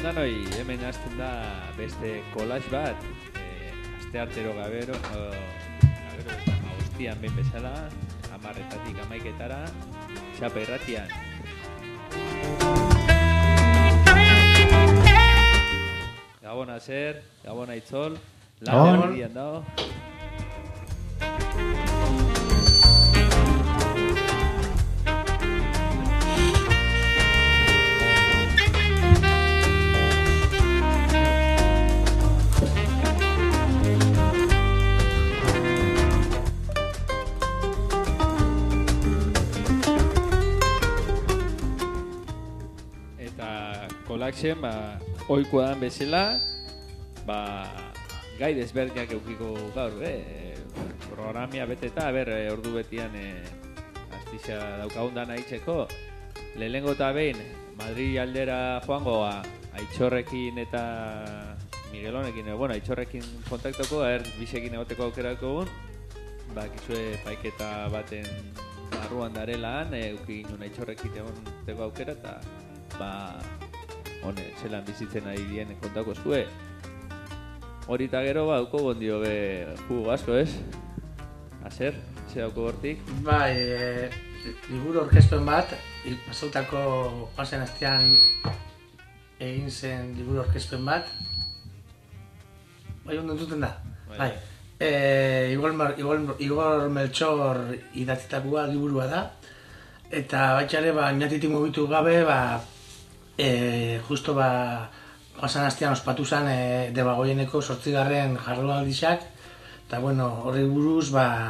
danoi, hemen hasten da beste collage bat, asteartero gabero hostian behin bezala, 10:00 amaiketara, Txapa Irratian. Gabon Aser, Gabon Aitzol, lan dian dago. Kolaxen, ohikoa dan bezala, gai desberdinak eukiko gaur, programia beteta, ordu betian astixa daukagundan aitzeko. Lehenengo eta behin, Madrid aldera joango, Aitzorrekin eta Miguelonekin, Aitzorrekin kontaktoko, bisekin egoteko aukerako egun, kizue paiketa baten barruan darelaan, eukin un Aitzorrekin egoteko aukera, eta zelan bizitzen ari dien kontako zue. Hori eta gero, dauko gondio jugo asko, ez? Aser, ze dauko gortik? Liburu orkestuen bat, pasautako joazen astean egin zen liburu orkestuen bat. Ondo entzuten da? Igor Melchor idatzitakoa liburua da. Eta baitxare, inatitik mugitu gabe, justo joazen astean ospatu zen Debagoieneko 8. jardunaldiak, eta horri buruz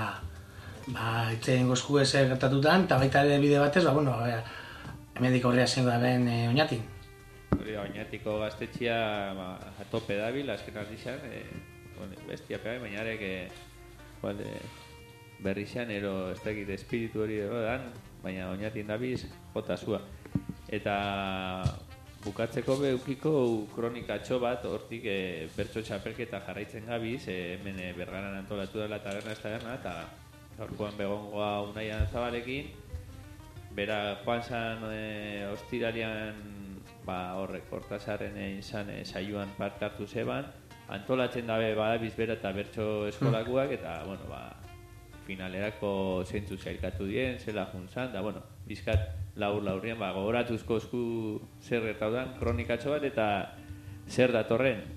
itzen gozku ez gertatutan, eta baita ere bide batez, hemendik horrea zen garen oinatin. Oinatiko gaztetxia atope dabil, azken aldizan, bestia pega, baina arek berri zen, ez dakit espiritu hori dan, baina oinatin dabiz, jota zua. Eta bukatzeko beukiko kronikatxo bat, hortik bertso txapelketa jarraitzen gabiz, hemen Bergaran antolatu dela taberna ez taberna, eta gaurkoan begongoa Unaian Zabalekin. Bera joan zan ostiralian, horrek, Hortazarren izan saioan parte hartu zeban, antolatzen dabe badabiz bera eta bertso eskolakuak, eta, finalerako zeintzu zailkatu dien, zela juntzan, da, bizkat laur-laurrien, gogoratuzko esku zer gertaudan, kronikatxo bat eta zer datorren.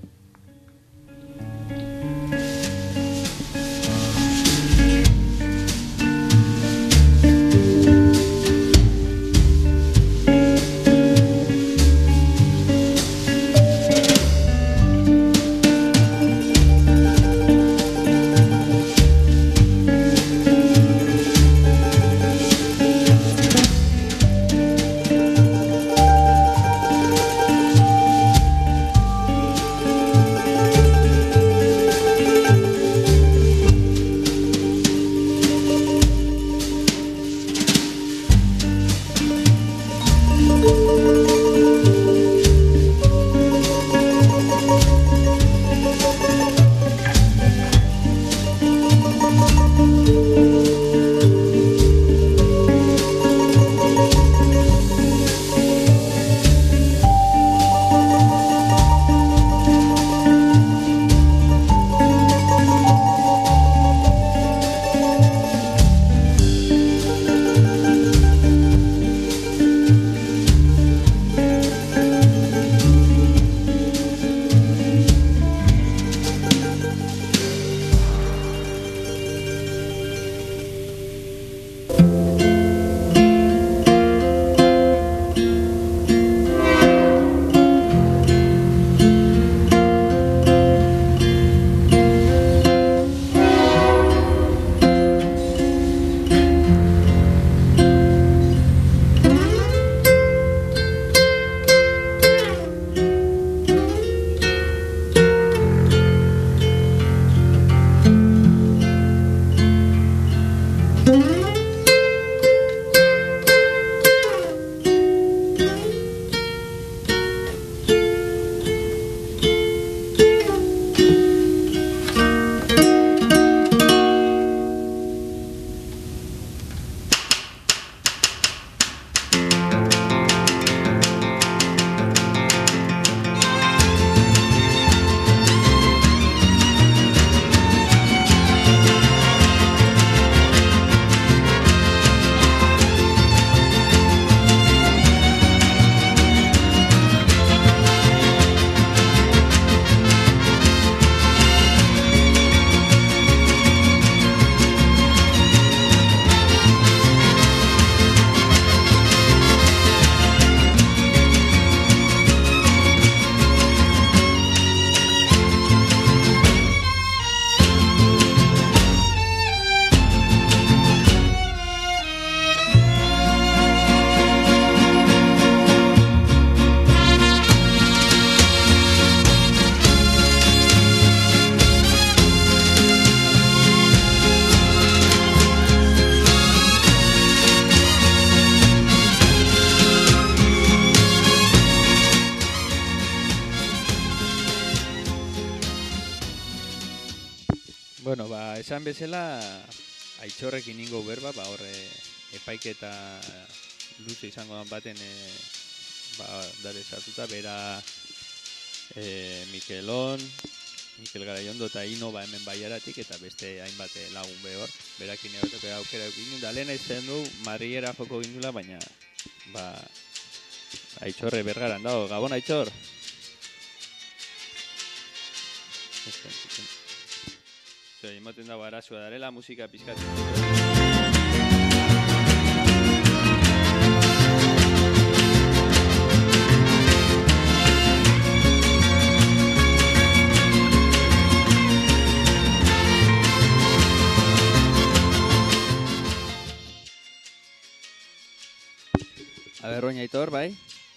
Bueno, esan bezala, Aitzorrekin ingo berba, horre epaiketa luze izango dan baten dare sartuta, bera Mikel Garaiondo eta Ino hemen baiaratik, eta beste hainbat lagun behor, berakin egoteko aukera egin da lehen izan du, Madrilera joko gindula, baina Aitzorre bergaran dago, Gabon Aitzor! Ematen dago arazua darela, musika pizkatzen. A ver, Roña Aitor, bai?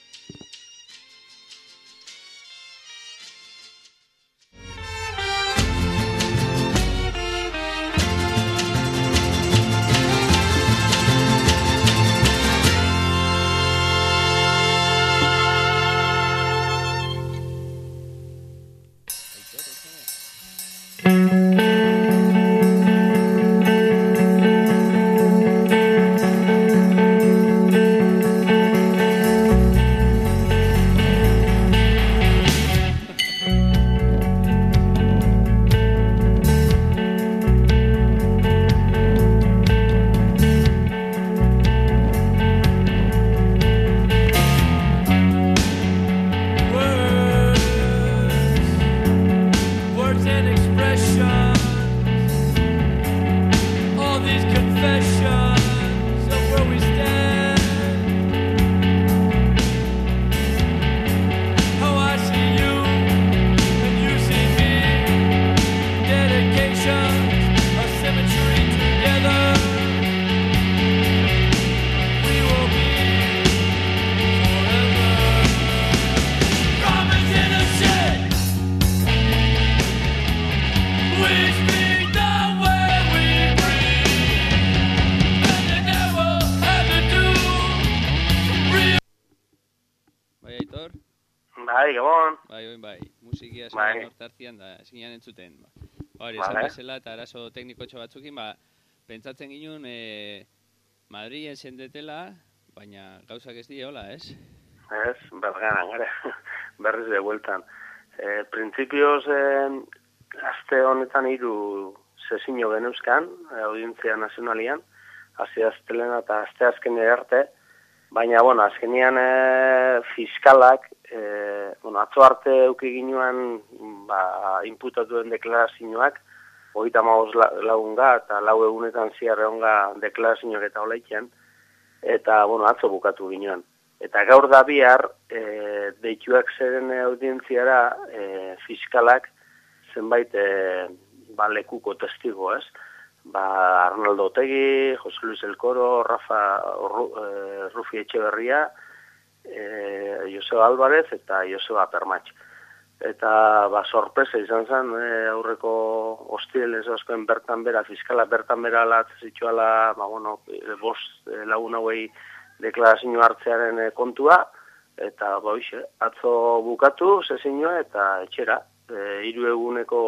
Bai, gabon. Bai, musikia esan hortartian da, zinean entzuten. Hori, esan bezala eta arazo teknikotxo batzukin, pentsatzen ginen Madrilen zendetela, baina gauzak ez dira, hola, ez? Ez, bergaran, gara, berriz de bueltan. Printzipioz, aste honetan 3 sesio geneuzkan, audientzia nazionalian, hasi astelena eta aste azkenera arte, baina, bueno, azkenean fiskalak, atzo arte euki ginuan inputatuen deklarazioak, 35 lagunga eta 4 egunetan ziarre onga deklarazioak eta olaitzean, eta, atzo bukatu ginuan. Eta gaur da bihar, deituak zeren audientziara fiskalak zenbait lekuko testigo, ez? Arnaldo Otegi, Jose Luis Elkoro, Rufi Etxeberria, Joseba Álvarez eta Joseba Permatx. Eta sorpresa izan zen, aurreko hostilez oskoen bertan bera, fiskala bertan bera zituala, 5 lagun hauei deklarazio hartzearen kontua, eta atzo bukatu, sesioa eta etxera, 3 eguneko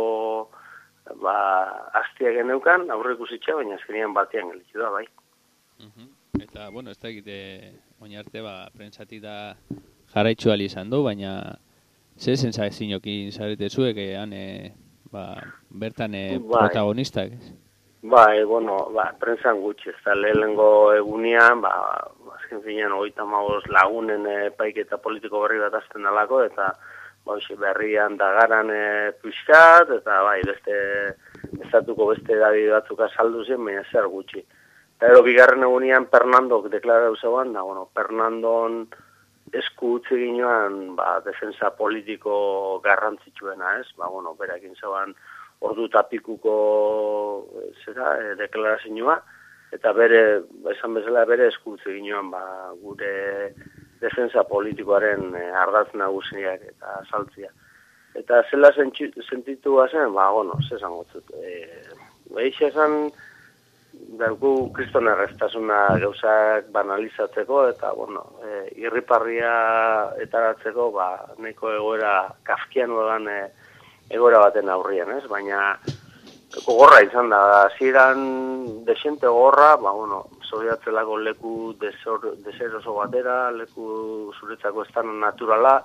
astia geneukan, aurreikusitza, baina azkenean batean gelditu da, bai. Eta, ez da egite, oin arte, prentsatik da jarraitzu ali izan du, baina ze sensazioekin zarete zuek, bertan protagonistak, ez? Prentsan gutxi, ez da lehenengo egunean, azken finean 35 lagunen epaiketa politiko berri bat azten dalako, eta berrian dagaran pixkat, eta beste estatuko beste edabide batzuk azaldu zen, baina zer gutxi. Eta bigarren egunean Fernandok deklaratu zegoen, Fernandon esku utzi ginoan defensa politiko garrantzitsuena, ez? Berakin zegoen ordu tapikuko deklarazioa, eta esan bezala bere esku utzi ginoan gure defensa politikoaren ardatz nagusiak eta saltzia. Eta zela sentitu zen, zesan gotzut. Eixe esan, dauku kriston erreztasuna gauzak banalizatzeko, eta, irriparria etaratzeko, nahiko egoera kafkian egoera baten aurrian, ez? Baina, gogorra izan da, hasieran desente gogorra, zoriatzelako leku deseroso batera, leku zuretzako estan naturala,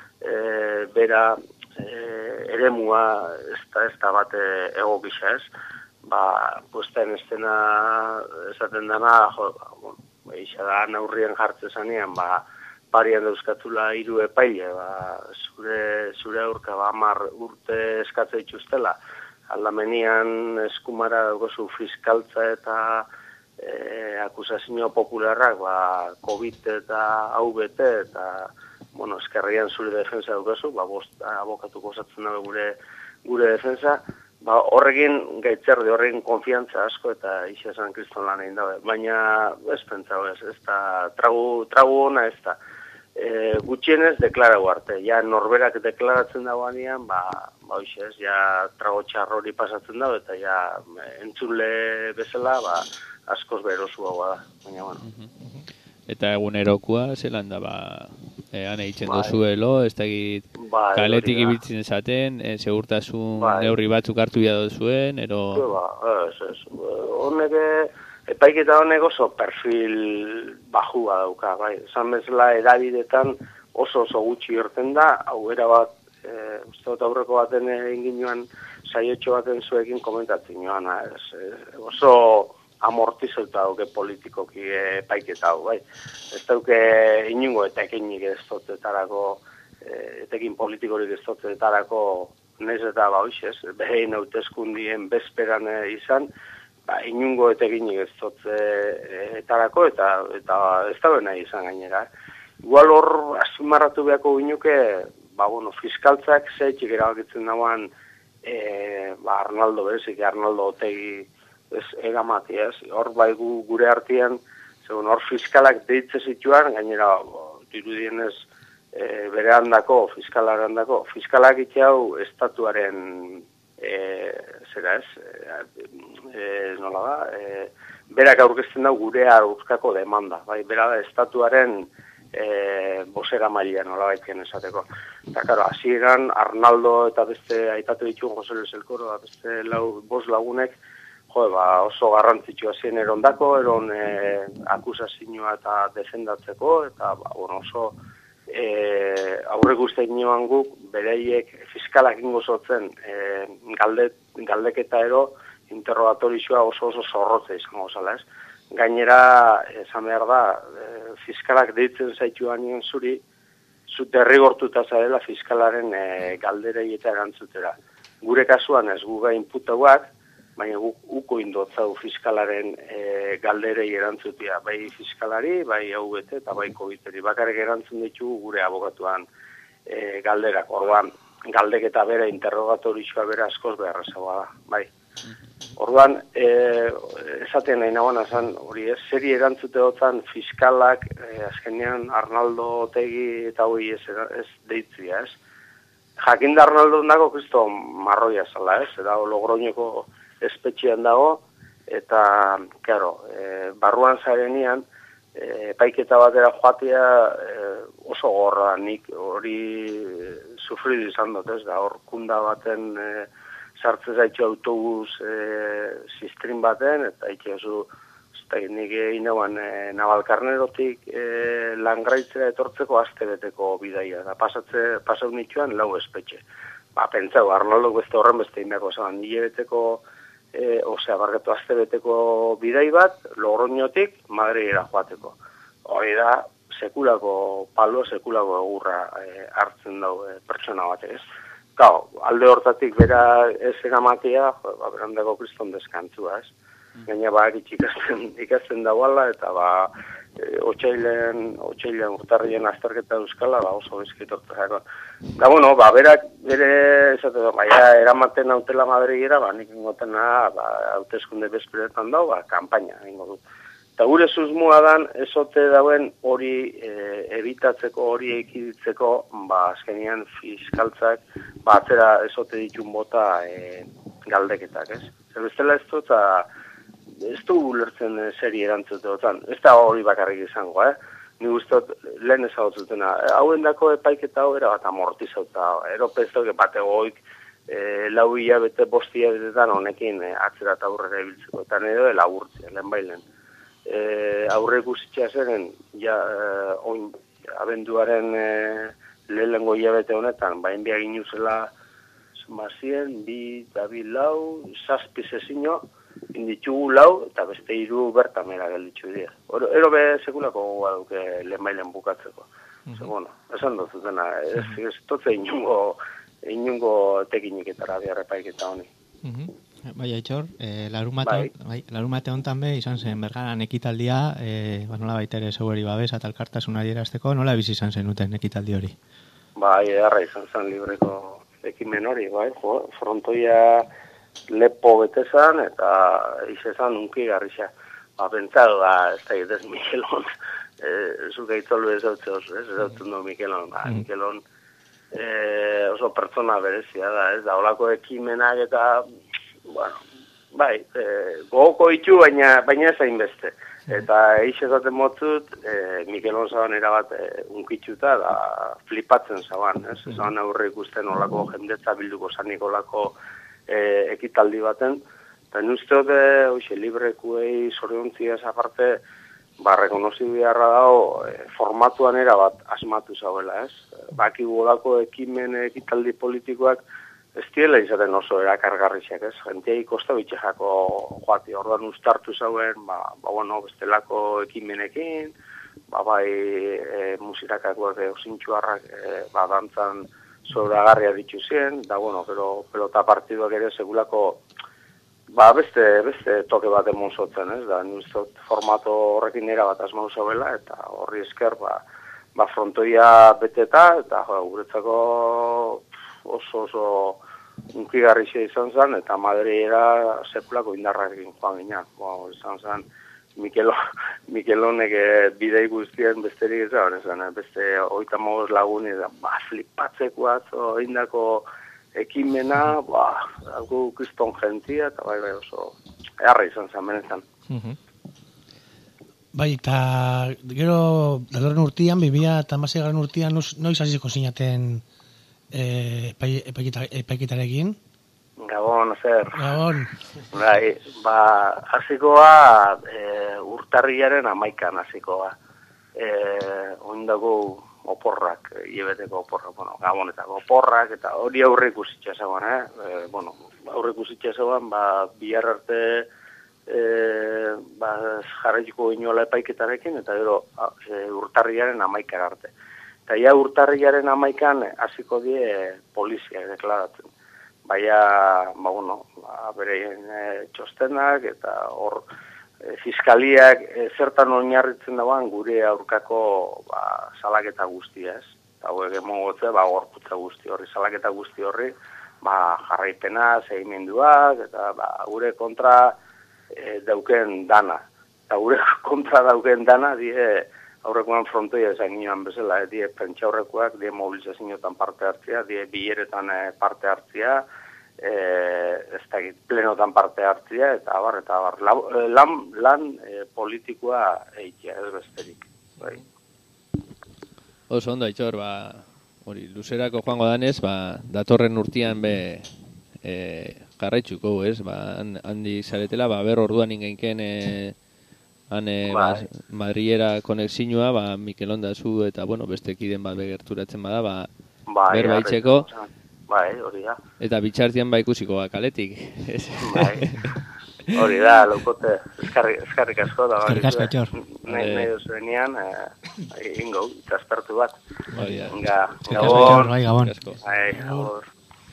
bera eremua ez da bat egokisa ez, puesta en estena esaten dana, eixa da naurrien jartze zanean, parian dauzkatzula 3 epaile, zure aurka 10 urte eskatze dituztela, aldamenian eskumara daukazu fiskaltza eta akusazio popularrak, COVID eta AVT eta, eskerrian zure defensa daukazu, 5 abokatuko osatzen dago gure defensa, horrekin gaitzerdi, horrekin konfiantza asko eta ixa San Kriston lan egin dabe. Baina ez pentsau ez da tragu ona ez da. Gutxienez deklarau arte. Ja norberak deklaratzen dagoanean, hoxe ez, ja trago txarro hori pasatzen dago eta ja entzule bezala, askoz berosua da. Baina, Eta egunerokua, zelan da, han eitzen dozuelo, ez da egit kaletik ibiltzen esaten, segurtasun neurri batzuk hartu bia dozuen, ero... Ez. Honek, epaiketa honek oso perfil bajua dauka, esan bezala edabidetan oso gutxi irten da, hau erabat, uste dut aurreko baten egin joan, saiotxo baten zuekin komentatzen joan, oso amortizauta dauke politikoki epaiketa hau, Ez dauke inungo etekinik ez dotetarako, etekin politikorik ez dotetarako, nez eta hoxez, behin hauteskundien bezperan izan, inungo etekinik ez dotetarako eta ez da nahi izan gainera. Igual hor, azpimarratu beharko ginuke, fiskaltzak zeitxik erabakitzen dagoan, Arnaldo berezik, Arnaldo Otegi, ez egamati ez, hor gure artean, hor fiskalak deitze zituan, gainera dirudienez bere handako, fiskalak itxau estatuaren zera ez, nola da, berak aurkezten dau gure aurkako demanda, bera da estatuaren bosera maila nola baitien esateko. Eta, karo, hasieran Arnaldo eta beste aipatu ditugu Jose Luis Elkoro, beste 5 lagunek, oso garrantzitsua zen erondako, eron akusazioa eta defendatzeko, eta oso aurrek uste inoan guk, bereiek fiskalak ingo zotzen galdeketa interrogatorioa oso zorrotza izango zala ez. Gainera, esan behar da, fiskalak deitzen zaituan nien zuri, zu derrigortuta zarela fiskalaren galderei eta erantzutera. Gure kasuan ez guga inputauak, baina uko indotzau fiskalaren galderei erantzutia, bai fiskalari, bai AVT eta bai COVID-eri. Bakarrik erantzun ditugu gure abokatuan galderak. Orduan, galdeketa bera, interrogatorioa bera askoz beharrezagoa da, bai. Orduan, esaten nahi nagoan azan, hori ez, zeri erantzute dutzen fiskalak, azkenean Arnaldo Otegi eta hori ez deitzia, ez. Jakinda Arnaldo dago kristo marroia zala, ez, eta Logroñoko espetxean dago, eta, claro, barruan zarenean, epaiketa batera joatea oso gorra, nik hori sufridu izan dut, ez da, hor kunda baten sartze zaitxo autobus sistrin baten, eta itxezu, nik inauan Navalkarnerotik Langraitzera etortzeko astebeteko bidaia, eta pasau nitxuan 4 espetxe. Pentsau, Arnaldo beste horren beste indako zan, astebeteko bidai bat, Logroñotik Madrilera joateko. Hori da, sekulako palo, sekulako egurra hartzen dau pertsona batek ez. Alde hortatik bera ez egamatea, berandako kriston deskantzua ez. Gaina ikasten dagoela eta otxailen urtarrien azterketa euskala oso bezkitortzako. Eta berak bere eramaten hautela Madrilera, nik ingotena hauteskunde bezperetan dau, kanpaina ingo dut. Eta gure susmoa dan, ezote dauen hori ebitatzeko, hori ekiditzeko, azkenean fiskaltzak, atzera ezote ditun bota galdeketak, ez? Zer bestela ez du ulertzen seri erantzute dutan. Ez da hori bakarrik izango, Ni guztot lehen ezagutzutena. Hauen dako epaiketa hau erabat amortizauta. Eropez duke bategoik lau hilabete, 5 hilabetetan honekin atzera eta aurrera ibiltzeko, eta nire laburtzea, lehen bailen. Aurre ikusitxea zeren, oin, abenduaren lehengo hilabete honetan, bain biak inuzela mazien, 2, 4, 6 sezino, inditxugu 4, eta beste 3 bertamera gelditxu dira. Ero be sekulako gogoa duke lehen bailen bukatzeko. Bueno, esan dut zutena, ez totze inungo tekiniketara biarrepaiketa honi. Bai, Aitzor, larumate hontan be, izan zen Bergaran ekitaldia, nola baitere zeueri babesa eta elkartasunari erazteko, nola bizi izan zenuten ekitaldi hori? Bai, edarra izan zen libreko ekimen hori, bai, frontoia lepo betezan eta izan unki garrixa. Pentsado ez da ez Mikelon, zuka itzolu ez dautzen du Mikelon, Mikelon oso pertsona berezia da, ez da, olako ekimenak eta, bueno, bai, gogoko ditu, baina ez hainbeste. Eta ezaten motzut, Mikelon zaban erabat unkitxuta da flipatzen zaban, ez? Zaban aurre ikusten olako jendetza bilduko zanik olako ekitaldi baten. Eta nuzteot, librekuei zoriontziaz aparte, rekonozi beharra dago formatuan erabat asmatu zauela, ez? Bakigu olako ekitaldi politikoak ez diela izaten oso erakargarriak, ez? Gentiai kosta bitxejako joati, orduan ustartu zauen, bestelako ekimenekin, bai musikakakoak osintxuarrak dantzan zoragarria dituzien, da pero pelota partiduak ere segulako beste toke bat emonzotzen, ez? Da, nuztot formato horrekin erabat asmau zabela, eta horri esker, frontoia beteta, eta guretzako oso unkigarrixe izan zen, eta Madriera sekulako indarrarekin joan ginen. Izan zen, Mikelonek bidei guztien besterik ez beste 35 laguni, flipatzekoaz, indako ekimena, algo kriston jentia, eta bai oso eharra izan zen, benetan. Bai, eta gero, datorren urtean, 2016 urtean, noiz hasiko zinaten epaiketarekin? Gabon, zer. Gabon. Bai, hasikoa urtarrilaren 11an hasikoa. Oindago oporrak, hilabeteko oporrak, gabonetako oporrak, eta hori aurre ikusitza zegoen, aurre ikusitza zegoen, bihar arte jarraituko inola epaiketarekin, eta gero urtarrilaren 11 arte. Eta ja urtarrilaren 11an hasiko die polizia deklaratzen. Baina, bereien txostenak, eta hor fiskaliak zertan oinarritzen dagoen gure aurkako salaketa guztia, ez? Eta hauek emogotze, gorputza guzti horri, salaketa guzti horri, jarraipena, segimenduak, eta gure kontra dauken dana. Eta gure kontra dauken dana, aurrekoan frontoia esan ginoan bezala, die pentsaurrekoak, die mobilizazioetan parte hartzea, die bileretan parte hartzea, ez dakit, plenotan parte hartzea, eta abar, lan politikoa eitea, ez besterik. Bai. Oso ondo, Aitzor, hori, luzerako joango danez, datorren urtean jarraitzuko, ez? Handi zaretela, ber orduan ingeinken Madriera konexinua, Mikelon da zu, eta, beste kiden begerturatzen bada, berbaitzeko. Bai, hori da. Eta bitxartian ikusiko kaletik. Bai, hori da, laukote, eskarrik asko. Eskarrik asko, Aitzor. Nahi duzuenean, ingo, itaspertu bat. Hori da. Gabon. Bai, Gabon. Gabon.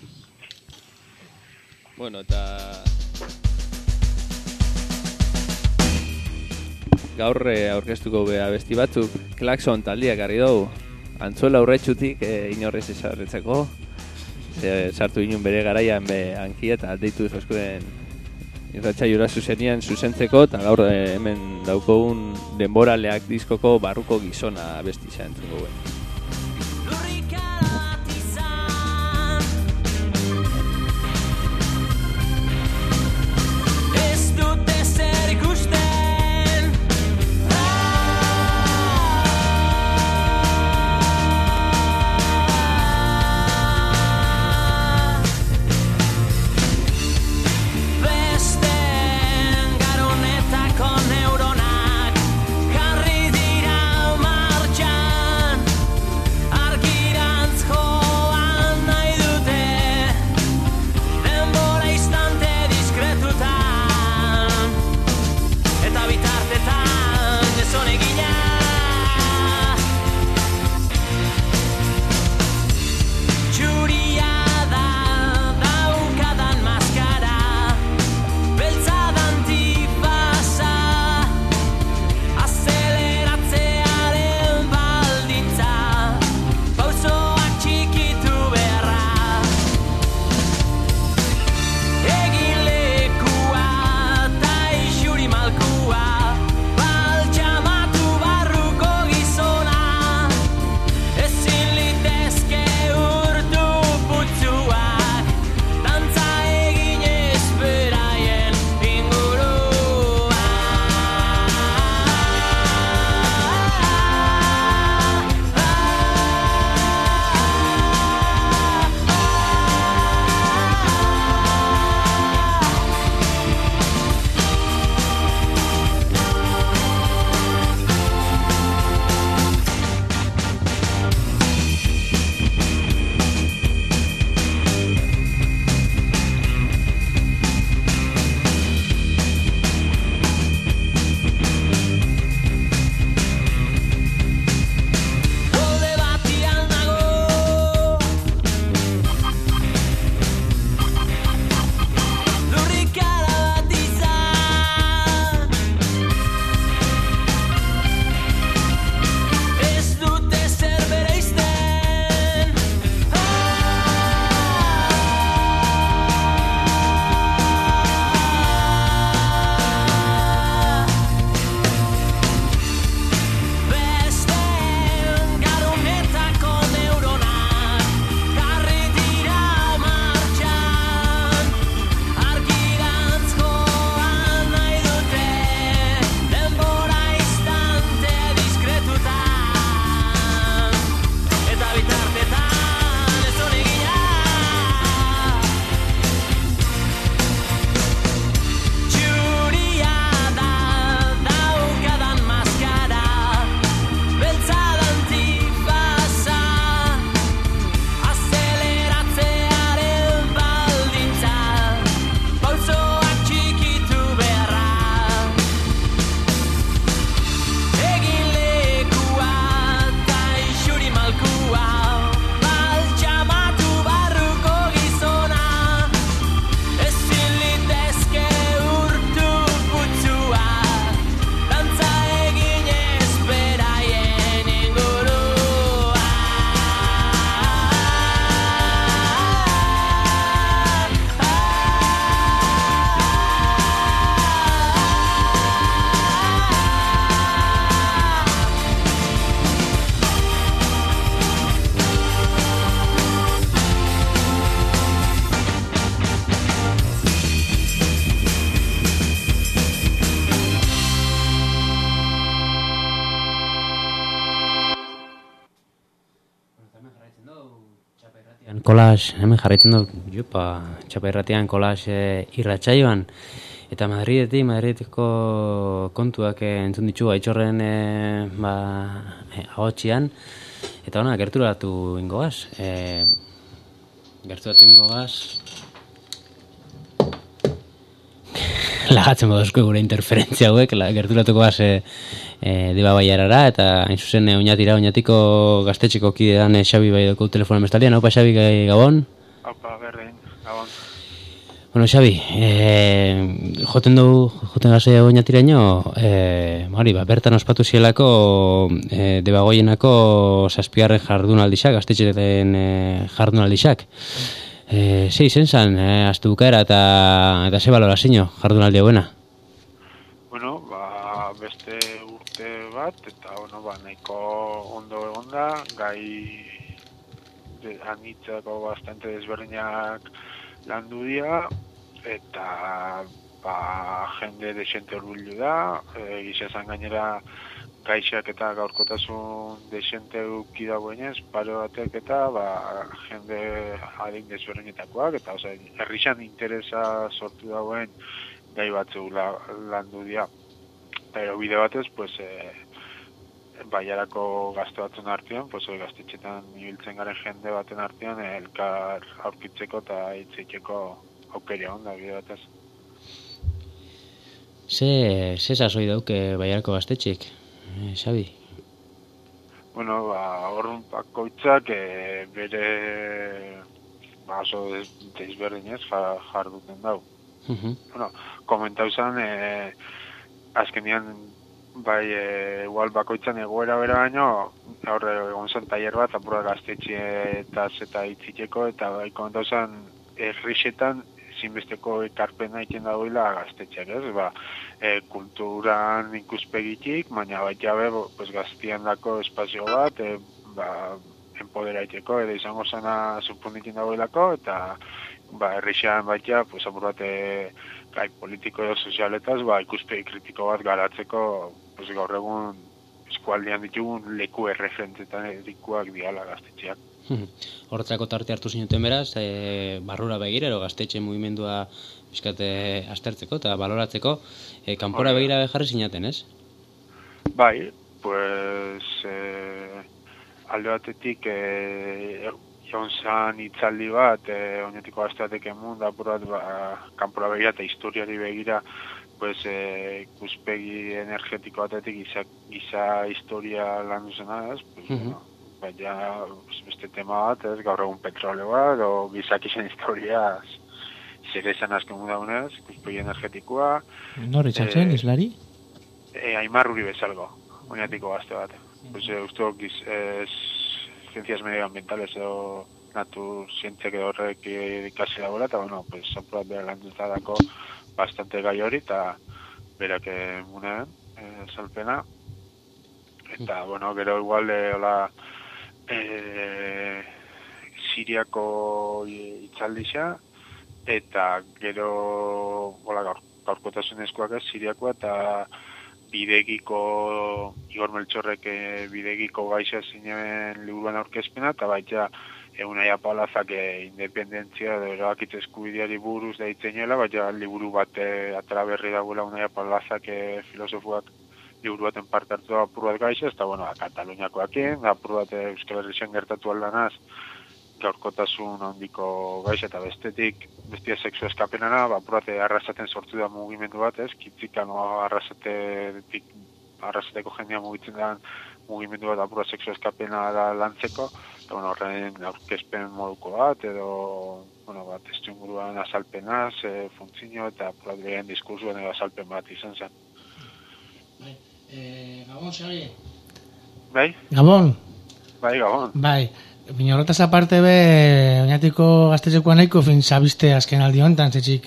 Bueno, eta gaur aurkeztuko abesti batzuk Klakson taldiak garri dugu. Antzuela aurretxutik inorrez esarretzeko. Sartu inun bere garaian hankia eta deitu zozkuen irratxa jura zuzentzeko, eta gaur hemen daukogun denboraleak diskoko barruko gizona abesti zaintzen guen. Kolas, hemen jarraitzen dut, txapa irratian kolas irratsaioan, eta Madrideko kontuak entzun ditu Aitzorren ahotxian, eta ona, gerturatu ingoaz. Lagatzen badozko gure interferentzia hauek, gerturatuko gaz Deba Baiarara, eta hain zuzen oinatiko gaztetxeko kidean Xabi bai dugu telefonen bestalian. Haupa, Xabi, Gabon? Haupa, berdin, Gabon. Bueno, Xabi, joten gaze oinatiraino, bertan ospatu zielako Deba Goienako 7. jardunaldixak, gaztetxeten jardunaldixak. Zei zen zan, azte bukaera eta ze balorazio jardunaldi hauena? Bueno, beste urte bat, eta nahiko ondo egonda, gai anitzako bastante desberdinak landu dira, eta jende desente urbildu da, gisa esan gainera gaixak eta gaurkotasun desente uki dagoenez, paro batek eta jende adin desberdinetakoak, eta herrixan interesa sortu dagoen gai batzu landu dira. Pero bide batez, Baiarako gazte batzuen artean, gaztetxetan ibiltzen garen jende baten artean, elkar aurkitzeko eta hitzeiteko aukeria onda bide batez. Ze sasoi dauke Baiarako gaztetxek, Xabi? Bueno, horren bakoitzak bere oso desberdinez jarduten dau. Bueno, komentau zen, azkenian igual bakoitzan egoera bera baino, horre egon zen tailer bat, apura gaztetxeetaz eta hitziteko, eta komentau zen, herrixetan zinbesteko ekarpena egiten dagoela gaztetxeak, ez? Kulturan ikuspegitik, baina jabe gaztien dako espazio bat, empoderaiteko, edo izango zena supundikin dagoelako, eta herrixean baita, apur bat gai politiko edo sozialetaz, ikuspegi kritiko bat garatzeko, gaur egun eskualdean ditugun leku erreferentetan edikuak diala gaztetxeak. Horretzako tarte hartu zinuten beraz, barrura begira, ero gaztetxe mugimendua bizkate aztertzeko eta baloratzeko, kanpora begira jarri zinaten, ez? Bai, alde batetik egon zan hitzaldi bat, oinetiko gazte batek emun, da kanpora begira eta historiari begira, ikuspegi energetiko batetik giza historia lan duzena, ez? Baina beste tema bat, ez, gaur egun petroleoa, edo gizakisen historia zer esan azken daunez, ikuspegi energetikoa. Nor izan zen, islari? Aimar Uri bezalgo, oinatiko gazte bat. Usto ciencias medioambientales edo natur zientziak edo horrek ikasi dagoela, eta zapurat bera landuta dako bastante gai hori, eta berak munean, salpena. Eta, gero igual, Siriako itzaldisa, eta gero gaurkotasunezkoak ez, Siriakoa, eta bidegiko, Igor Meltxorrek bidegiko gaixa zinen liburuan aurkezpena, eta baita Egunaia Palazak independentzia edo erabakitze eskubideari buruz deitzeinela, baita liburu bat atera berri dagoela Egunaia Palazak filosofoak liburu baten parte hartu da apur bat gaixa, eta Kataluniakoakin, apur bat Euskal Herrixen gertatu aldanaz, gaurkotasun handiko gaixa eta bestia sexu eskapenana, apur bat arrasaten sortu da mugimendu bat, ez? Kitzikano arrasateko jendea mugitzen da mugimendu bat apur bat sexu eskapena da lantzeko, eta horren aurkezpen moduko bat, edo testuinguruan azalpenaz, funtzio eta apur bat beren diskursuan edo azalpen bat izan zen. Gabon, Xabi? Bai? Gabon? Bai, Gabon. Bai, bine horretaz aparte oinatiko gaztetxekoa nahiko zabiste azken aldi honetan, zetxik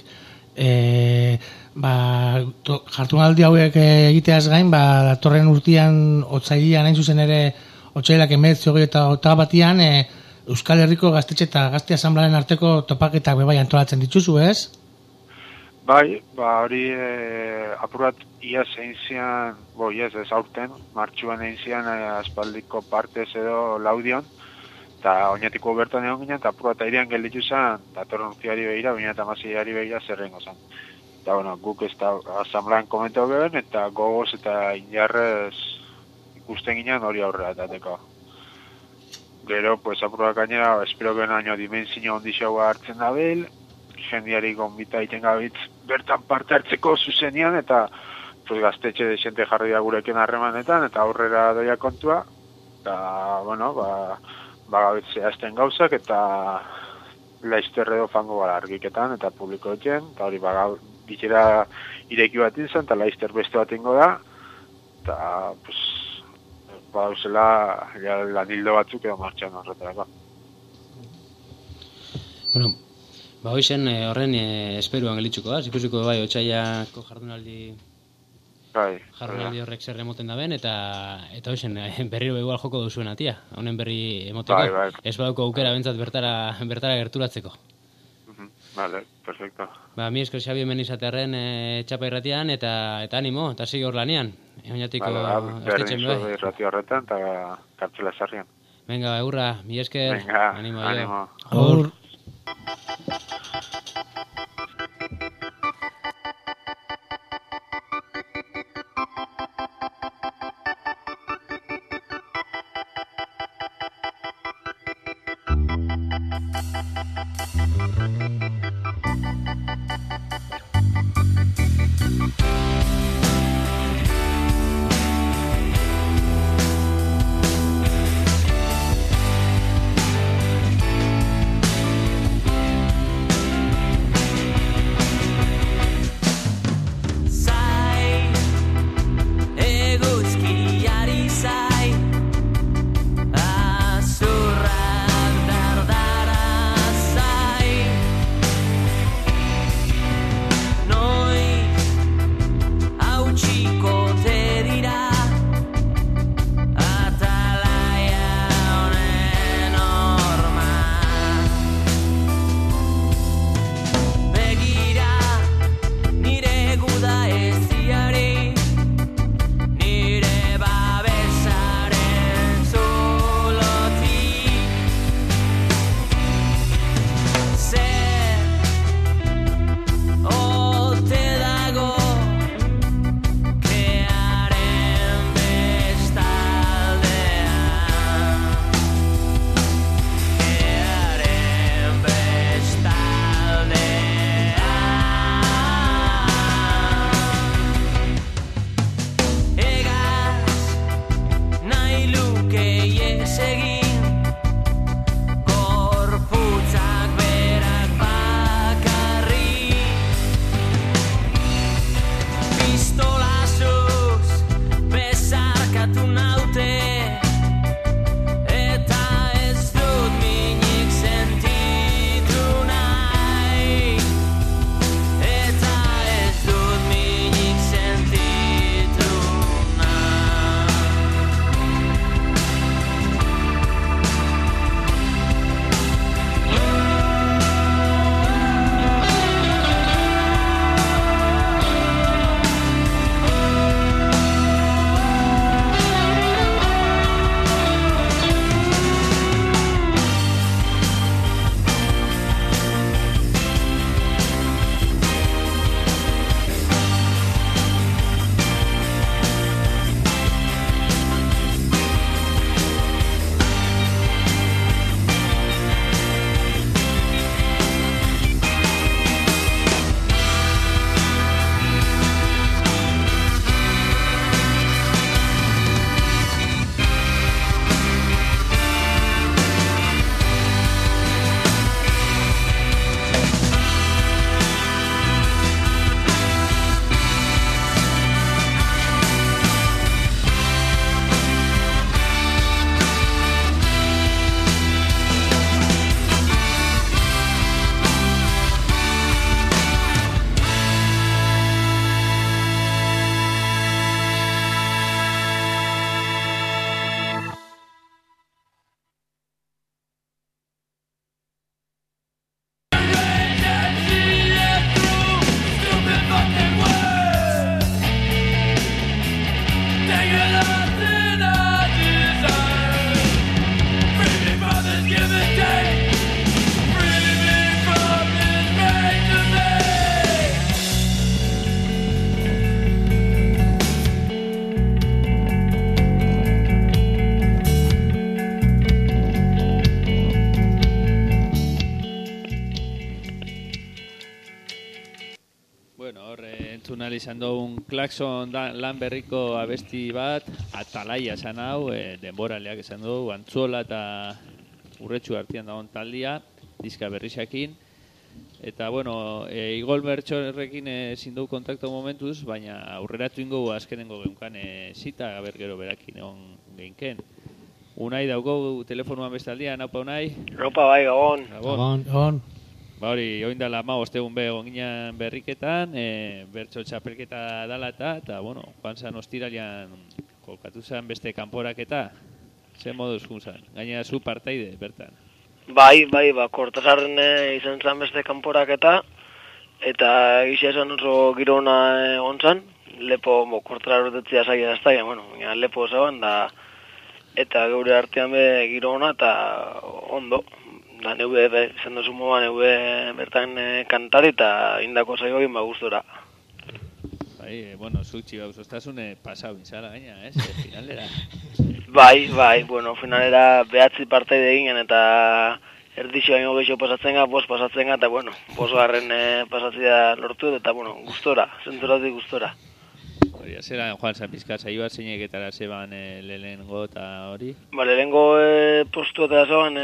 jardunaldi hauek egiteaz gain, datorren urtean otsailean hain zuzen ere otsailak 1921 Euskal Herriko gaztetxe eta gazte asanblaren arteko topaketak bebai antolatzen dituzu, ez? Bai, hori apurat iaz egin zian, ez aurten, martxuan egin zian aspaldiko partez edo laudion, eta oinatiko bertan egon ginen, eta apur bat airean gelditu zen, datorren urteari behira, 2016ari behira zerrengo zen. Eta, bueno, guk ez da asamblean komentau beben, eta gogoz eta injarrez ikusten ginen hori aurrera etateko. Gero, pues, apur bat gainera, espero gen año dimensio ondixaua hartzen dabil, jendiari gonbita egiten gabitz bertan parte hartzeko zuzenean, eta pues, gaztetxe desente jarri da gurekin harremanetan, eta aurrera doia kontua, eta, bueno, gabitz zehazten gauzak, eta laizterre do fango gara argiketan, eta publikoetan, eta hori bitxera ireki bat izan, eta laizter beste bat ingo da, eta, pues, badauzela, lanildo batzuk edo martxan horretarako. Bueno, hoizen horren esperuan gelitzuko da, ikusiko bai otsaiako jardunaldi horrek zer emoten da ben, eta hoizen berriro igual joko duzuen atia, honen berri emoteko, ez badauko aukera bentsat bertara gerturatzeko. Vale, perfecto. Mi esker Xabi hemen izatearen txapa irratian, eta animo, eta sigi hor lanean, oinatiko estetxen bai. Berdin irrati horretan, eta kartzela sarrian. Venga, eurra, mi esker, animo. Aur. Bueno, hor, entzun ahal izan dugun Klaxon lan berriko abesti bat, Atalaia esan hau, denboraleak esan dugu, Antzuola eta Urretxu artean dagoen taldia, diska berrizakin. Eta, bueno, Igol Bertxorrekin ezin dugu kontaktu momentuz, baina aurreratu ingo azkenengo geunkan zita, gaber gero berakin egon geinken. Unai daugo telefonuan bestaldian, haupa Unai? Haupa bai, gabon. Gabon. Ba hori, oindala ostegun egon ginen berriketan, bertso txapelketa dala eta, bueno, joan zan ostiralian jokatu zen beste kanporaketa, ze moduz junzan, gaina zu partaide, bertan. Bai, Kortasarren izan zen beste kanporaketa, eta egizia esan oso girona egon zen, lepo, Kortasar urtetzia zaila ez da, bueno, lepo zaban, eta geure artean be girona eta ondo. Da neube, izan duzu moa, neube bertan kantari eta indako zaio egin gustora. Bai, bueno, zutxi gauzostasune pasau izala gaina, finalera. Bai, bueno, finalera behatzi partaide eginen eta erdixo baino gehiago pasatzen ga, bost pasatzen ga, eta bueno, bosgarren pasatzea lortu eta bueno, gustora, zentzuratik gustora. Hori, zera Juan San Pizka saioa zeinek zeban lehenengo eta hori? Ba, lehenengo postu eta zeban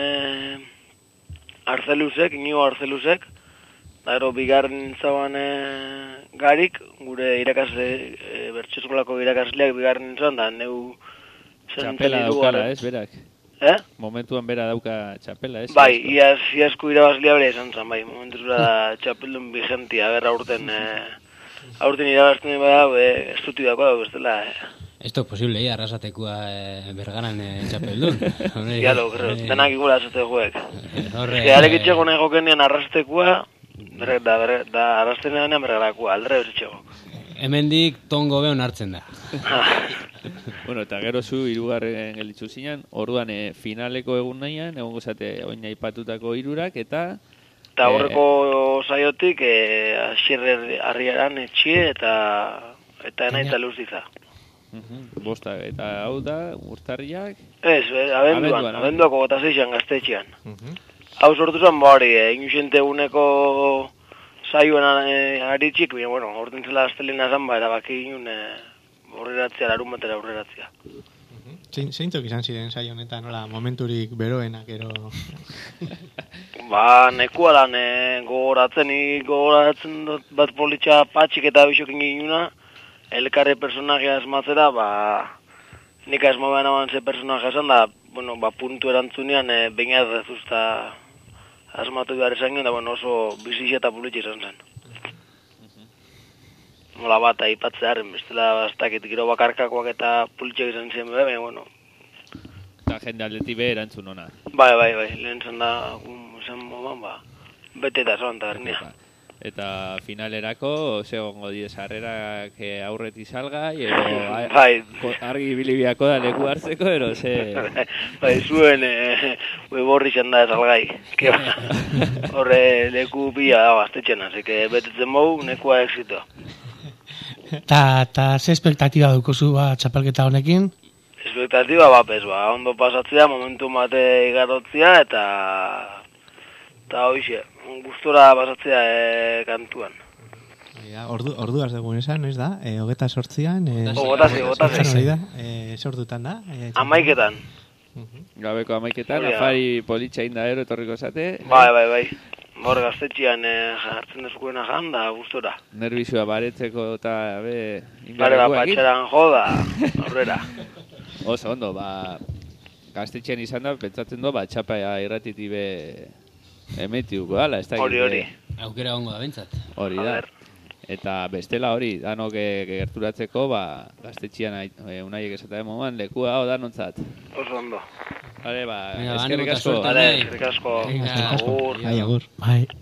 Inigo Arzelusek, da gero bigarren zaban Garik, gure irakasle, bertxoskolako irakasleak bigarren zaban, da neu txapela daukala, berak? Momentuan bera dauka txapela, Bai, iazko irabazlea bere esan zan, bai, momentuz bera txapeldun vigentia, berra aurten irabazten bada, estuti dagoa bestela, Esto es posible, arrasatekua bergaran txapeldun. Dialo, denak ikula azate juek. Gearekitxeko nahi jokenean arrasatekua, da arrasten edanean bergarakua, aldre bezitxeko. Hemendik tongo behon hartzen da. Bueno, eta gero zu hirugarren gelitzu zinan, orduan finaleko egun nahian, egon gozate oin aipatutako hirurak, eta... Eta horreko saiotik, Xerrer Arriaran etxie eta nahi eta luziza. Bosta, eta hau da, urtarriak? Ez, abenduako gota zeixan gaztetxean. Hau sortu zen, bari, inusiente eguneko saioan aritxik, bueno, orten zela astelina zan, erabaki inun horreratzea, larun batera horreratzea. Zeintzok izan ziren saio honetan, nola, momenturik beroenak, ero... Nekua lan, gogoratzen dut bat politxa patxik eta bisokin ginuna, elkarri personajea asmatzera, nik asmoan aban ze personajea esan da, bueno, puntu erantzunean, baina errezuzta asmatu behar esan guen, da, bueno, oso bizitxe eta pulitxe izan zen. Nola bat, aipatzearen, bestela bastakit giro bakarkakoak eta pulitxek izan zen, baina, bueno. Eta jende aldetik be erantzun ona. Bai, lehen zen da, zen moman, bete eta zoan tabernia. Eta finalerako, segongo diez harrerak aurreti salgai, argi bilibiako da leku hartzeko, ero, ze... Bai, zuen weborri da salgai. Horre leku pila da bastetxena, zeke betetzen bau, nekua exito. Eta ze espektatiba dukozu txapelketa honekin? Espektatiba bapes, ondo pasatzea, momentu bate igarotzea, eta hoxe, gustora pasatzea kantuan. Ordu dugun esan, ez da? Hogeta sortzian? Hogetazi. Sortutan da? Amaiketan. Gabeko amaiketan, afari politxain da etorriko zate. Bai. Hor gaztetxian jartzen dezkuena jan da gustora. Nervizua baretzeko eta patxeran joda, horrera. Oso ondo, gaztetxian izan da, pentsatzen du, txapa irratiti be emetiuko dala, ez da? Hori. Aukera gongo da bentsat. Hori da. Eta bestela hori, danok gerturatzeko, gaztetxian unaiek esatea moman, lekua hau danontzat. Oso ondo. Vale, eskerrik asko. Eskerrik asko. Agur. Bai.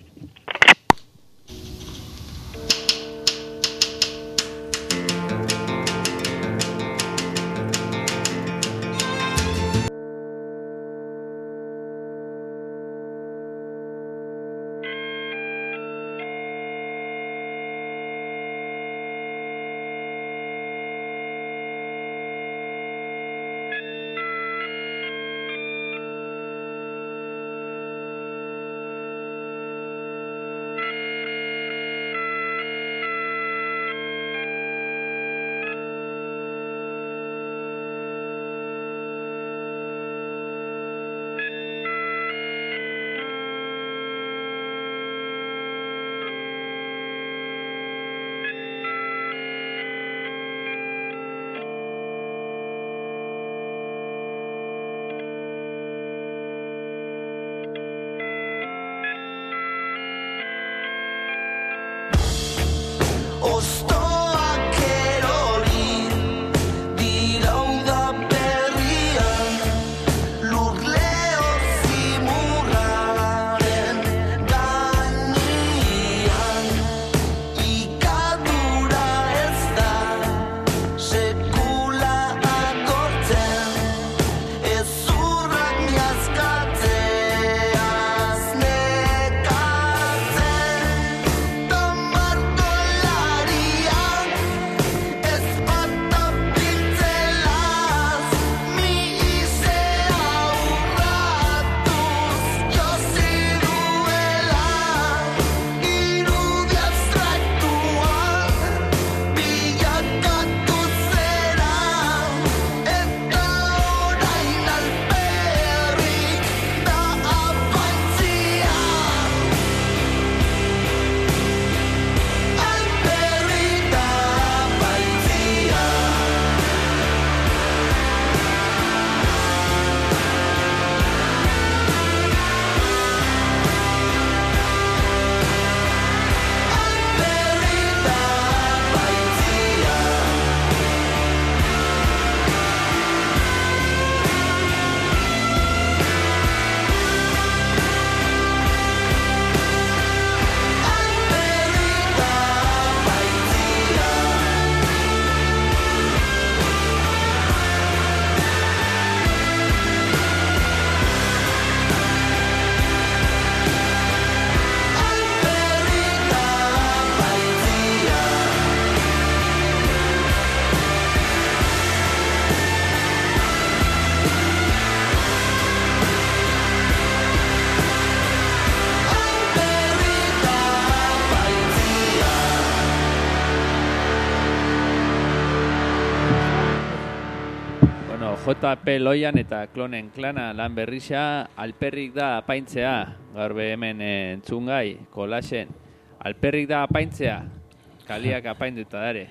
JP Loian eta Klonen klana lan berrisa, alperrik da apaintzea, gaur hemen entzungai, kolasen, alperrik da apaintzea, kaliak apainduta dare.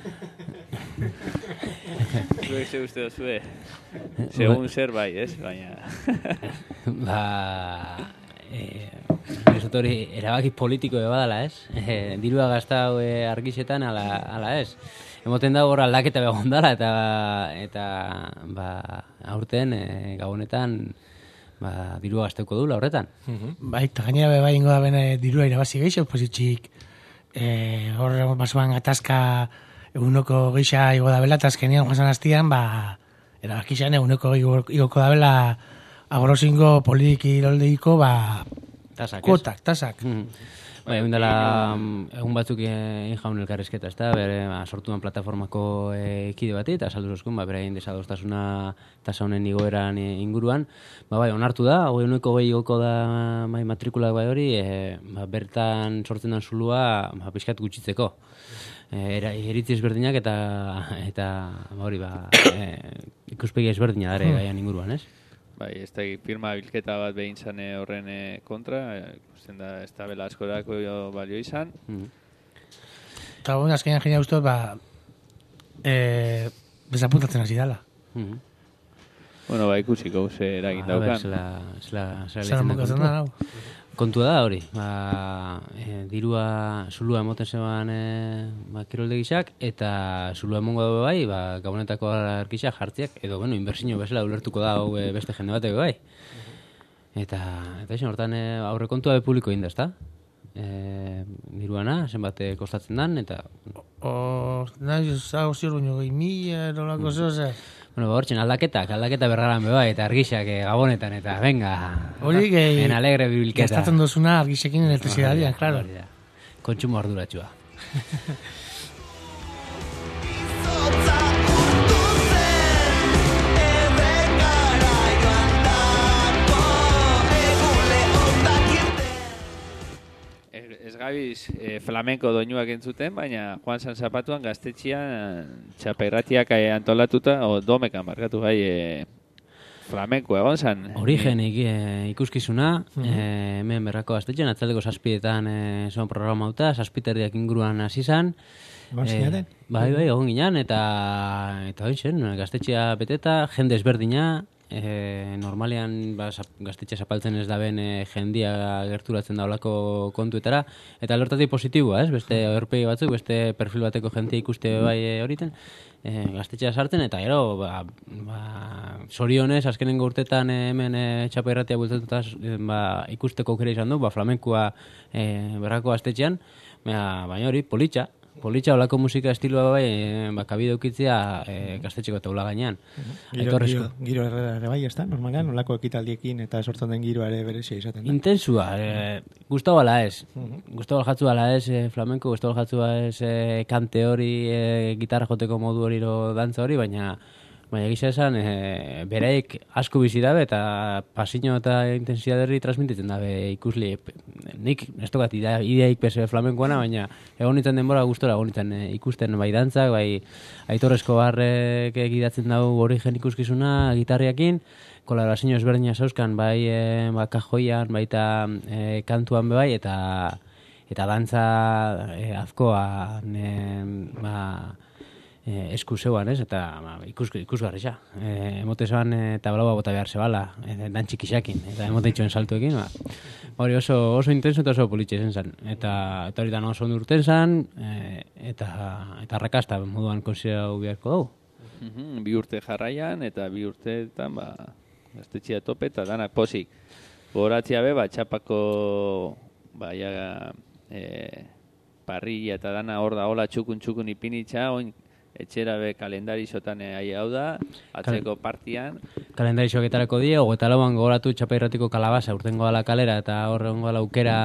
Zuek ze uste dozue, segun zer bai, ez? Baina... hori erabaki politiko badala, ez? Dirua gaztau argisetan ala ez. Emoten da hor aldaketa begon dala eta aurten gabonetan dirua gazteuko dula horretan. Bai, eta gainera bai ingo da bene dirua irabazi geixo, positxik hor basuan gatazka eguneko geixa igo da bela, eta azkenian joan hastian, erabakizan eguneko igoko da bela agorozingo politiki iroldeiko, kuotak, tasak. Bai, egun batzuk jaun elkarrizketa, ez da, bere sortuan plataformako ekide bati, eta saldu zozkun, beraien desadostasuna tasa honen igoeran inguruan. Bai, onartu da, 1,20 igoko da matrikulak bai hori, bertan sortzen den zulua pixkat gutxitzeko. Eritzi ezberdinak eta hori, ikuspegi ezberdina dare gaian inguruan, ez? Bai, ez da firma bilketa bat behin zan horren kontra, ikusten da ez da bela askorako balio izan. Eta guen, azkenean jenia guztot, desapuntatzen hasi dala. Bueno, ikusiko, ze eragin daukan. Zara mukatzen da, hau? Kontua da hori, zulua emoten zeban kiroldegisak, eta zulua emongo dago bai, gabonetako arkisak jartziak, edo, inbertsio bezala ulertuko da hau beste jende bateko bai. Eta izan hortan aurre kontua publiko inda, ezta? Diruana, zenbat kostatzen dan, eta... Nahi, zau ziur baino, 2.000 erolako zehose. Hortzen aldaketa berraran beba, eta argixak gabonetan, eta venga, en alegre bibilketa. Gastatzen dozuna argixekin elektrizidadian, klaro. Kontsumo arduratxua. Ez gabiz flamenko doinuak entzuten, baina Juan San Zapatuan gaztetxian txapairratiak antolatuta, o domekan markatu gai flamenko egon zan. Origenik ikuskizuna, hemen berrako gaztetxean, atzaldeko 7etan zon programauta, 7:30 inguruan hasi zan. Bai, egon ginen, eta hori zen, gaztetxea beteta, jende ezberdina, normalean gaztetxe zapaltzen ez da ben jendia gerturatzen daulako kontuetara, eta lortatik positiboa, ez? Beste aurpegi batzuk, beste perfil bateko jentia ikuste bai horiten, gaztetxea sartzen, eta gero, sorionez, azkenengo urtetan hemen txapairratia bultatuta ikusteko aukera izan du, flamenkoa berrako gaztetxean, baina hori, politxa olako musika estiloa bai, kabide ukitzea gaztetxeko taula gainean. Giro ere bai, ez da, normalean, olako ekitaldiekin eta sortzen den giroa ere berezia izaten da. Intensua, gustau ala ez. Gustau aljatzu ala ez flamenko, gustau aljatzu ala ez kante hori, gitarra joteko modu hori dantza hori, baina egisa esan, bereik asko bizi dabe eta pasiño eta intensidaderi transmititzen dabe ikusli. Nik ez tokat ideaik pese flamenkoana, baina egon nintzen denbora gustora, egon nintzen ikusten bai dantzak, bai Aitorrezko barrek egidatzen dago origen ikuskizuna gitarriakin, kolaborazio ezberdina zauzkan, bai kajoian, baita kantuan bai, eta dantza azkoa esku zeuan, ez? Eta ikusgarri xa. Emote zeban tablaua bota behar zebala, dantxik isakin, eta emote itxoen saltuekin. Hori oso intenso eta oso politxe zen zen. Eta hori da oso ondo urten zen, eta rakasta moduan konsiderau beharko dugu. 2 urte jarraian, eta 2 urteetan, gaztetxea tope, eta danak posik. Goratzea be, txapako, parrilla eta dana hor da, hola txukun ipinitza, oin, etxera be kalendari zotan hau da, atzeko partian. Kalendari zoketarako die, 24an gogoratu txapairratiko kalabaza, urtengo ala kalera, eta horrengo ala aukera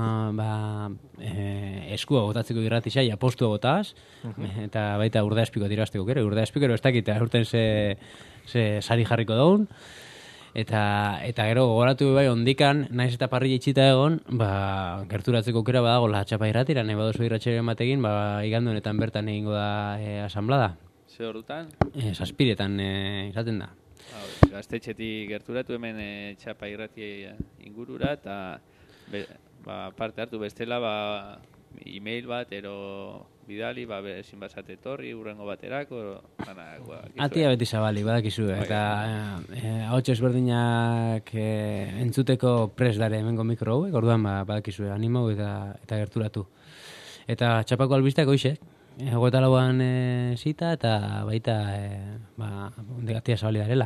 eskua botatzeko irrati xai, apostua botaz, eta baita urde aspiko tirazteko kere, urde aspikero ez dakit, urten ze sari jarriko daun, eta gero gogoratu bai ondikan, naiz eta parrilla itxita egon, gerturatzeko aukera badago la txapairratira, nahi badozu irratxeren batekin, igandunetan bertan egingo da asamblada. Ze horretan? 7etan izaten da. Gaztetxetik gerturatu hemen Txapa irratia ingurura, eta parte hartu bestela e-mail bat, ero bidali, ezin bazate etorri, urrengo baterako. Atia beti zabali, badakizu, eta ahots ezberdinak entzuteko pres dare hemengo mikro hauek, orduan badakizu, animau eta gerturatu. Eta Txapako albisteak hoxe, 24an zita, eta baita atia zabali darela.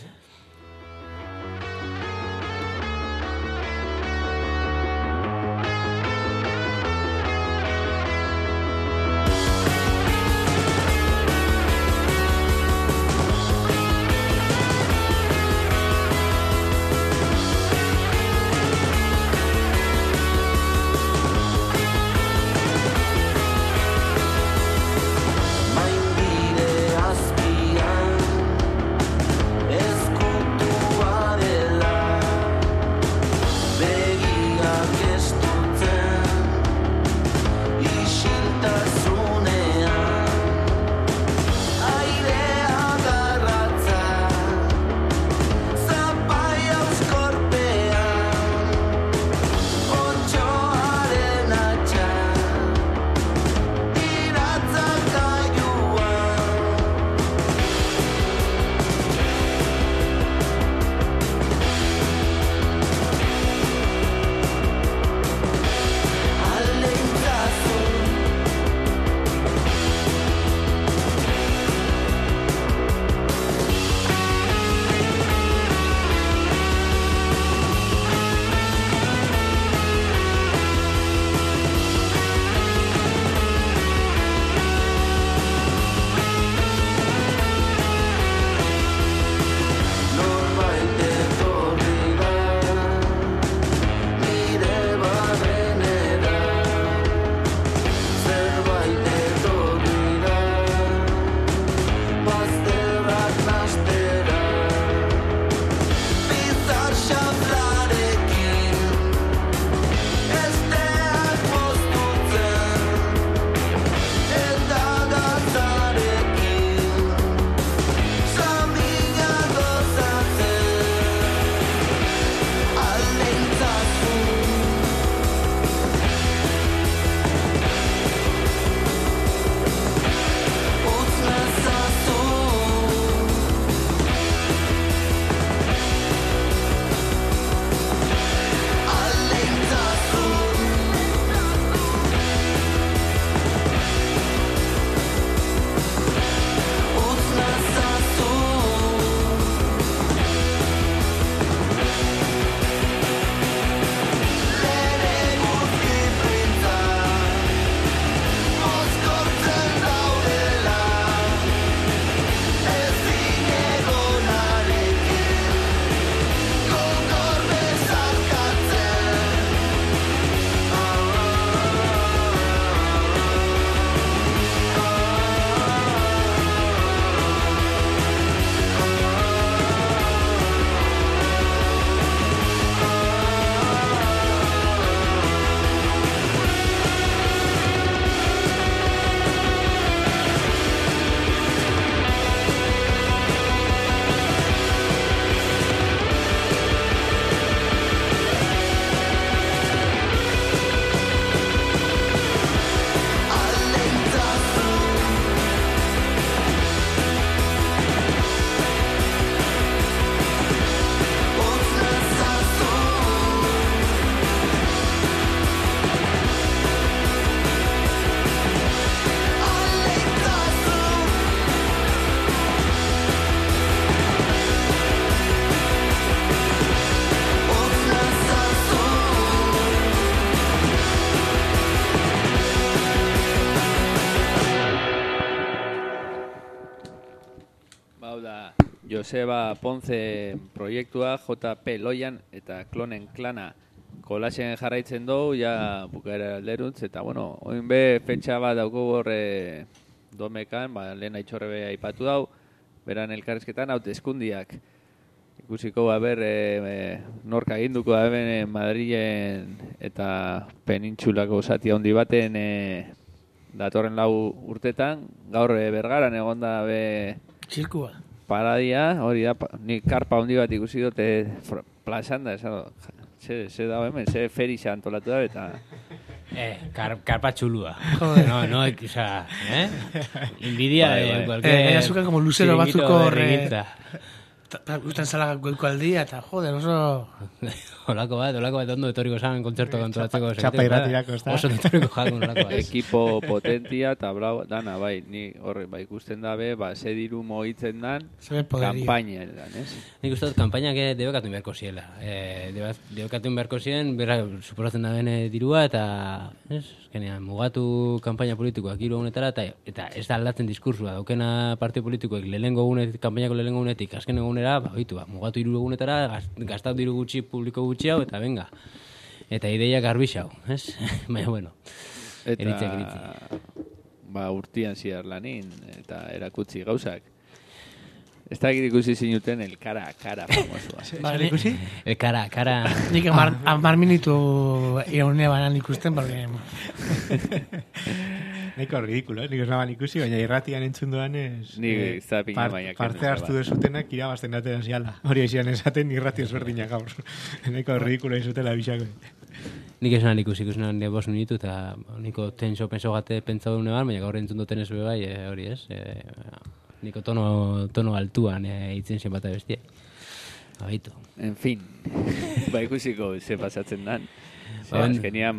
Joseba Ponce proiektua, JP Loian eta Klonen Klana kolasen jarraitzen dugu, ja bukaera alderuntz, eta bueno, oin be fetxa bat dauko horre domekan, lehen Aitzorre aipatu dau, beran elkarrizketan hauteskundiak. Ikusiko norka eginduko da Madrilen eta Penintxulako zati handi baten datorren 4 urtetan, gaur Bergaran egonda zirkua. paradia, hori da, ni karpa handi bat ikusi dute plazan da, ze dago hemen, ze ferixa antolatu da, eta... Karpa txulua. No, o sea, Invidia de cualquier... Azuka como lucero batzuko gustan zalagak goiko aldia, eta joder, oso... Olako bat ondo etoriko zan kontzerto kontrolatzeko. Txapa irratirako, ez da? Oso etoriko jakun olako bat. Ekipo potentia eta bravo, dana, bai, ni horre, ikusten dabe, ze diru mogitzen dan, kampaina edan, ez? Nik uste dut, kampainak debekatu inberko ziela. Debekatu inberko zien, berra, suposatzen da bene dirua, eta, ez? Genean, mugatu kampaina politikoak hiru egunetara, eta ez da aldatzen diskursua. Daukena partio politikoek kampainako lehenengo egunetik, azken egunera, mugatu hiru egunetara, gastatu diru gutxi publiko gutxi hau, eta venga. Eta ideia garbiz hau, ez? Baina, bueno, eritzek. Urtian ziar lanin, eta erakutsi gauzak. Ez da ikusi zinuten el cara a cara famosua. Bale, ikusi? El cara a cara. Nik amar minutu iraunea banan ikusten, porque... Neko ridikulo, nik ez naban ikusi, baina irratian entzun duan ez... Parte hartu dezutenak irabazten daten ziala. Hori ezian esaten irrati ezberdinak gaur. Neko ridikulo izutela bisako. Nik esan ikusi nahan 5 minutu, eta niko tenso penso gate pentsau dune baina gaur entzun duten ez bai, hori ez. Niko tono altuan hitzen zen bat bestia. Abaitu. En fin, ikusiko ze pasatzen dan. Azkenean,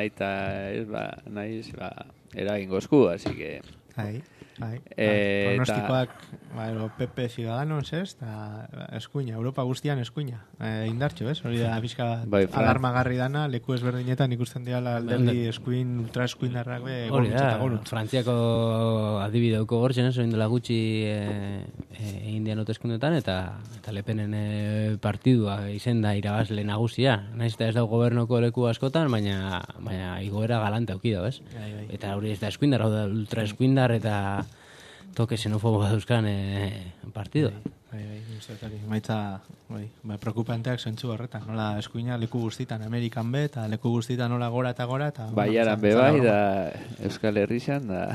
naiz, eragin gozku, así que... Pronostikoak, PP Ciudadanos, ez? Eskuina, Europa guztian eskuina. Indartxo, ez? Hori da, bizka alarmagarri dana, leku ezberdinetan ikusten diala alderdi eskuin, ultraeskuindarrak gorutz. Frantziako adibideuko gortzen, ez? Oindela gutxi indian hauteskundetan, eta Lepenen partidua izen da irabazle nagusia. Naiz eta ez dago gobernoko leku askotan, baina igoera galante aukida, ez? Eta hori ez da eskuindar, hau da ultraeskuindar, eta toke xenofobo dauzkan partido. Maitza, preocupanteak zentzu horretan. Nola eskuina leku guztitan, Amerikan be, eta leku guztitan nola gora eta gora. Baiaran be bai, da Euskal Herrixan, da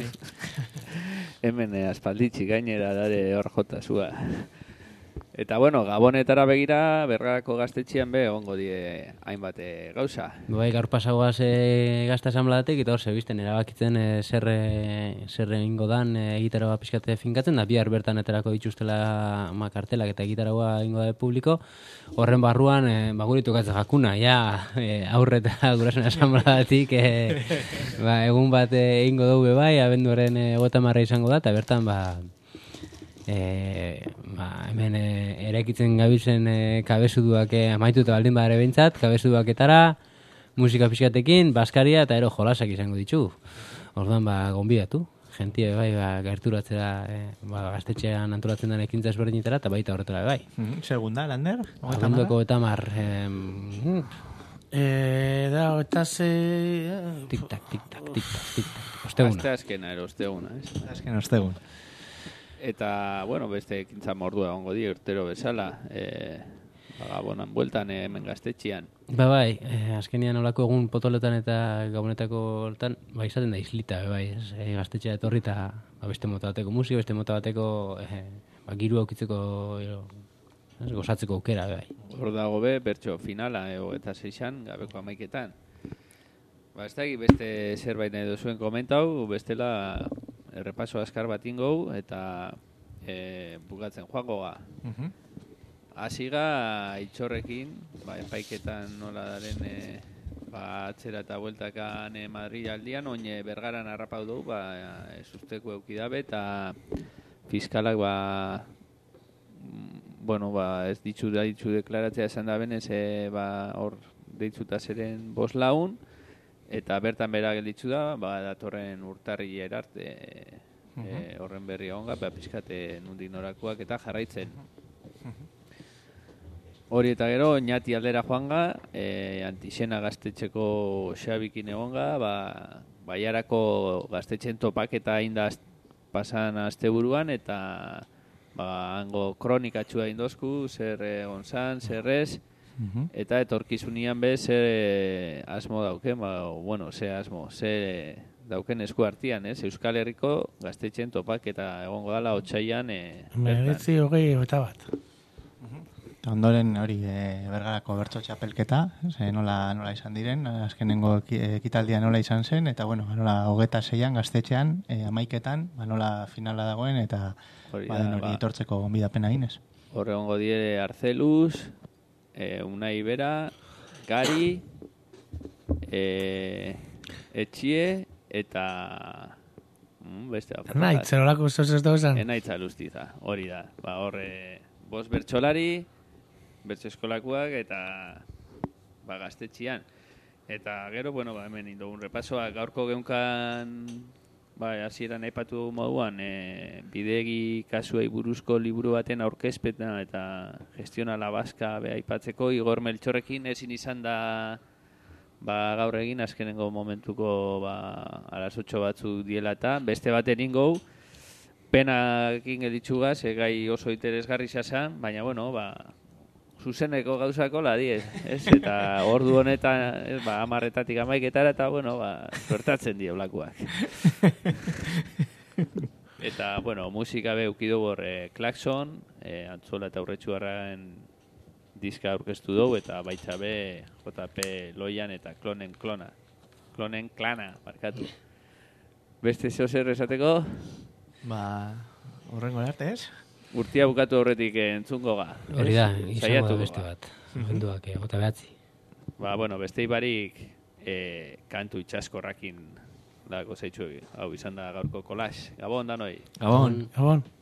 hemen aspalditxi gainera dare hor jota zua. Eta, bueno, Gabonetara begira, Bergarako gaztetxean be, ongo die hainbat gauza. Bai, gaur pasagoaz gazta esanbladetek, eta hor zebizten erabakitzen zer ingo dan egitaroa pixkate finkatzen, da bihar bertan eterako dituztela kartelak eta egitaroa ingo da publiko. Horren barruan, guritu gatzen jakuna, aurre eta gurasen esanbladetik, egun bat ingo dugu bai, abenduaren 30 izango da, eta bertan, hemen eraikitzen gabiltzen kabezuduak amaituta baldin badare behintzat, kabezuduaketara, musika pixkatekin, baskaria eta ero jolasak izango ditu. Orduan, gonbidatu. Gentie, gerturatzera, gaztetxean antolatzen den ekintza ezberdinetara, eta baita horretara, bai. Segunda, Lander? Abenduko 30. Eta ze... Tik-tak, tik-tak, tik-tak, tik-tak. Osteguna. Azken ostegun. Eta, bueno, beste ekintza mordua egongo di, urtero bezala, Gabonan bueltan hemen gaztetxean. Bai, azkenian olako egun potoletan eta Gabonetako hortan, izaten da islita, gaztetxea etorri eta beste mota bateko musika, beste mota bateko giru aukitzeko gozatzeko aukera, bai. Hor dago be, bertso finala, eta 6an, gabeko 11etan. Ez da, beste zerbait nahi duzuen komentau, bestela errepaso askar bat ingou, eta bukatzen joango ga. Hasiga itxorrekin, epaiketan nola daren atzera eta bueltakan Madrid aldian, oin Bergaran harrapau dugu, ez usteko eukidabe, eta fiskalak ez ditzu deklaratzea esan da benez, hor deitzuta zeren 5 lagun, eta bertan bera gelditzu da, datorren urtarrilera arte horren berri onga, pixkate nundik norakoak eta jarraitzen. Hori eta gero, Ñati aldera joanga, Antixena gaztetxeko xabikin egonga, Baiarako gaztetxen topaketa inda pasan asteburuan, eta hango kronikatxua indozku, zer egon zan, zer ez, Eta etorkizunian be zer asmo dauken, bueno, zer dauken esku artian, Euskal Herriko gaztetxeen topaketa egongo dala otsailean. 1921. Ondoren hori Bergarako bertso txapelketa, nola izan diren, azkenengo ekitaldia nola izan zen, eta bueno, nola 26an gaztetxean, 11etan, nola finala dagoen, eta hori etortzeko gonbidapena ginez. Horre ongo dire Arcelus, Unai Bera, Gari, Etxie, eta beste Enaitz, erolako zozez dauzan? Enaitz Alustiza, hori da. Horre, bost bertsolari, bertso eskolakuak eta gaztetxian. Eta gero, hemen indogun repasoa, gaurko geunkan hasieran aipatu moduan, bidegi kasuei buruzko liburu baten aurkezpena eta gestionala baska aipatzeko Igor Meltxorrekin ezin izan da gaur egin azkenengo momentuko arazotxo batzu diela eta beste bat eningo penakin editxugaz, gai oso interesgarri zazan, baina zuzeneko gauzako ladi, eta ordu honetan 10:00 11:00 eta suertatzen die olakoak. Eta musika be ukidu hor Klaxon, Antzola eta Urretxuarraen diska aurkeztu dugu eta baita be JP Loian eta Klonen Klana markatu. Beste zeo zer esateko? Horrengo arte, ez? Urtia bukatu horretik entzungo ga. Hori da, izango da beste bat. Jenduak, gota behatzi. Beste ibarik kantu itxaskorrakin dago zeitzu hau izan da gaurko kolax. Gabon, danoi. Gabon.